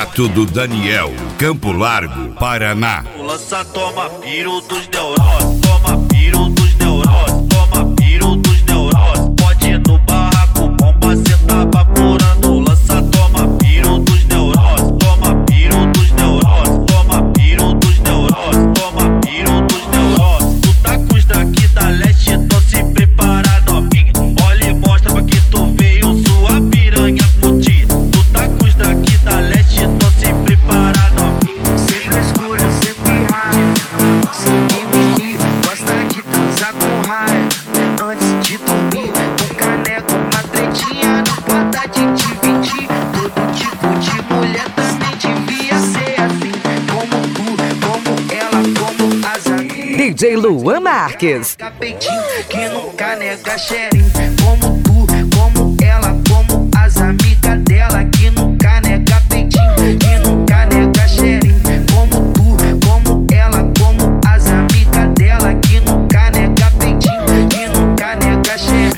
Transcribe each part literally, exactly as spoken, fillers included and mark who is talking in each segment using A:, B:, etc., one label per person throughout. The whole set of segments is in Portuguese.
A: Cerato do Daniel, Campo Largo, Paraná.
B: Lança, toma piro dos neuroses, toma piro dos neuroses, toma piro dos neuroses. Pode ir no barraco, bomba, cê tá vaporando. Lança, toma piro dos neuroses, toma piro dos neuroses, toma piro dos neuroses, toma piro dos neuroses. Tu tá com os daqui da leste, então se prepara, novinha. Olha e mostra pra que tu veio, sua piranha fudida. Tu tá com os daqui da leste, então se prepara, novinha.
C: Sempre escuro, sempre raio. Sem mimimi, gosta de transar com raio. Antes de dormir, um caneco, uma tretinha. Não pode te dividir. Todo tipo de mulher também devia ser assim. Como tu, como ela, como as amigas.
D: D J Luan Marques.
C: Capetinho que nunca nega sharing. Como tu, como ela, como as amigas dela. Que nunca nega peitinho, que nunca nega sharing. Como tu, como ela, como as amigas dela. Que nunca nega peitinho, que nunca nega sharing.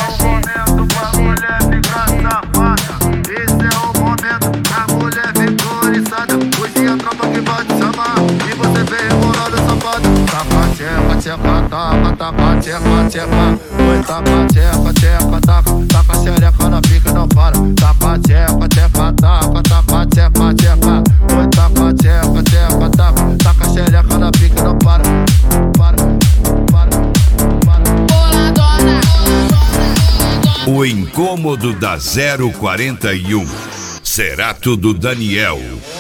E: Esse é o momento da mulher vigorizada. Hoje é a tropa que vai te chamar e você vem rebolando safado. Taca, tcheca, tcheca, taca, taca, tcheca, tcheca. Oi, taca, tcheca, tcheca, taca. Taca xereca na pica, não para. Taca, tcheca, tcheca, taca, taca, tcheca, tcheca. Oi, taca, tcheca, tcheca, taca. Taca xereca na pica, não para. Para, para, para.
A: O incômodo da zero quarenta e um. Cerato do Daniel.